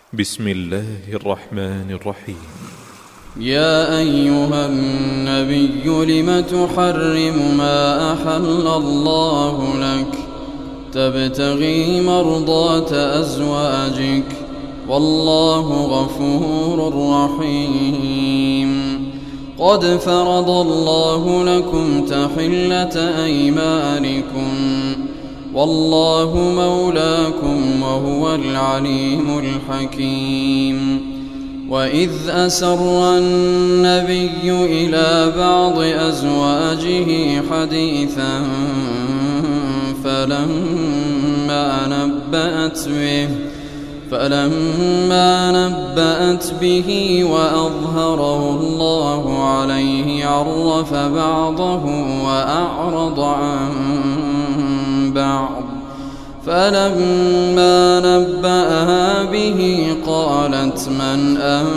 بسم الله الرحمن الرحيم. يا أيها النبي لم تحرم ما أحل الله لك تبتغي مرضات أزواجك والله غفور رحيم. قد فرض الله لكم تحلة أيمانكم والله مولاكم وهو العليم الحكيم. وإذ أسر النبي إلى بعض أزواجه حديثا فلما نبأت به وأظهره الله عليه عرف بعضه وأعرض عن بعض. فلما نبأها به قالت من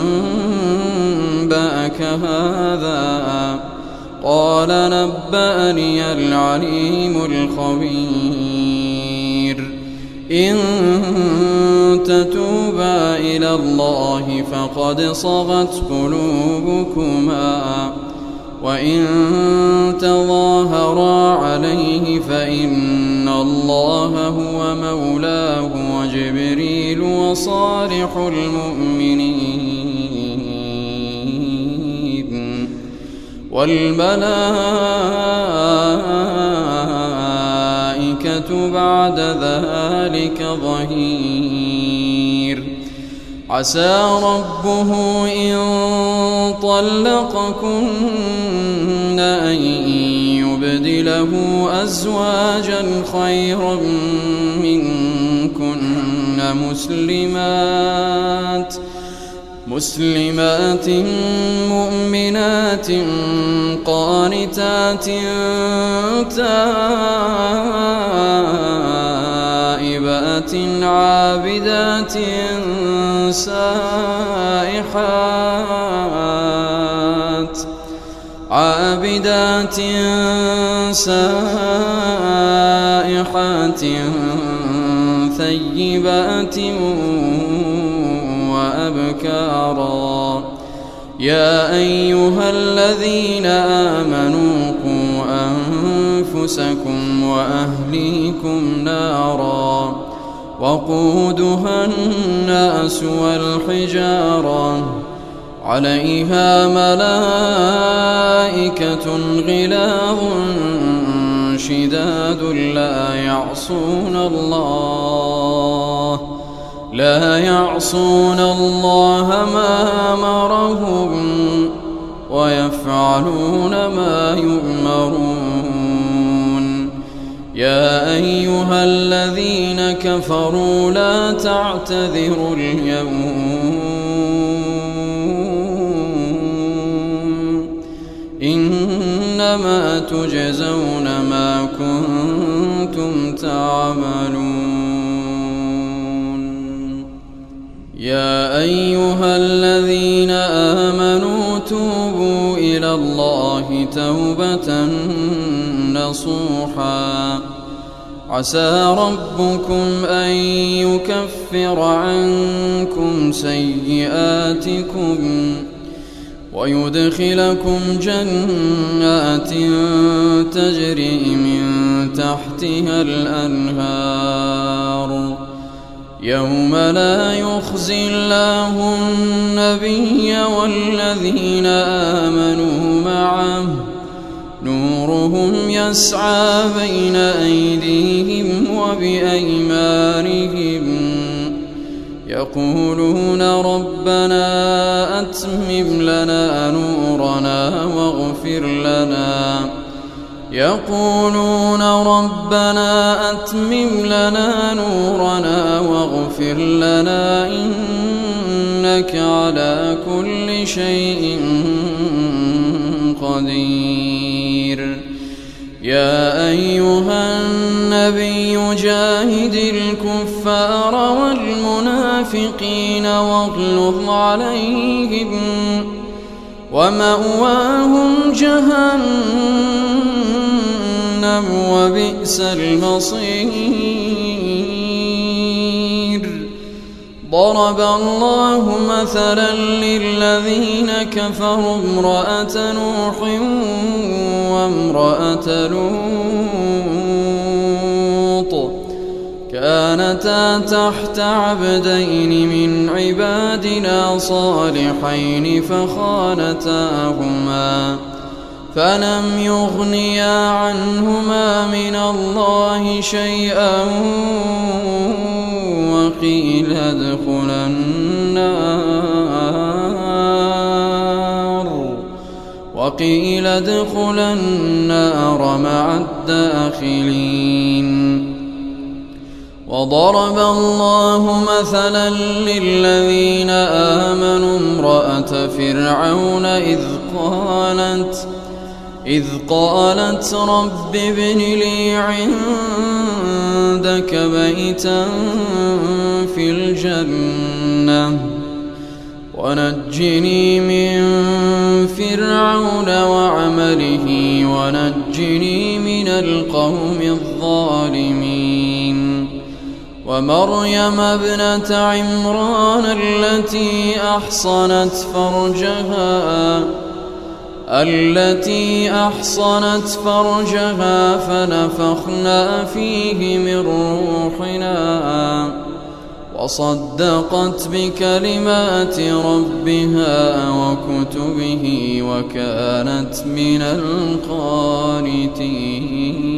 أنبأك هذا؟ قال نبأني العليم الخبير. إن تتوبا إلى الله فقد صغت قلوبكما وإن تظاهرا عليه فإن الله هو مولاه وجبريل وصالح المؤمنين والملائكة بعد ذلك ظهير. عسى ربه إن طلقكن أن يبدله أزواجا خيرا منكن مسلمات مؤمنات قانتات تائبات عابدات سائحات ثيبات وأبكارا. يا أيها الذين آمنوا قوا أنفسكم وأهليكم نارا وقودها الناس والحجارة عليها ملائكة غلاظ شداد لا يعصون الله ما أمرهم ويفعلون ما يؤمرون. يا أيها الذين كفروا لا تعتذروا اليوم إنما تجزون ما كنتم تعملون. يا أيها الذين آمنوا توبوا إلى الله توبة نصوحا. عسى ربكم أن يكفر عنكم سيئاتكم ويدخلكم جنات تجري من تحتها الأنهار يوم لا يخزي الله النبي والذين آمنوا معه نورهم يسعى بين أيديهم وبأيمانهم يقولون ربنا أتمم لنا نورنا واغفر لنا إنك على كل شيء قدير. يا أيها النبي جاهد الكفار والمنافقين واغلظ عليهم ومأواهم جهنم وبئس المصير. ضرب الله مثلا للذين كفروا امرأة نوح وامرأة لوط كانتا تحت عبدين من عبادنا صالحين فخانتاهما فلم يغنيا عنهما من الله شيئا وقيل ادخلا النار مع الداخلين وضرب الله مثلا للذين آمنوا امرأة فرعون إذ قالت رب ابن لي عندك بيتا في الجنة ونجني من فرعون وعمله ونجني من القوم الظالمين ومريم ابنة عمران التي أحصنت فرجها فنفخنا فيه من روحنا وصدقت بكلمات ربها وكتبه وكانت من القانتين.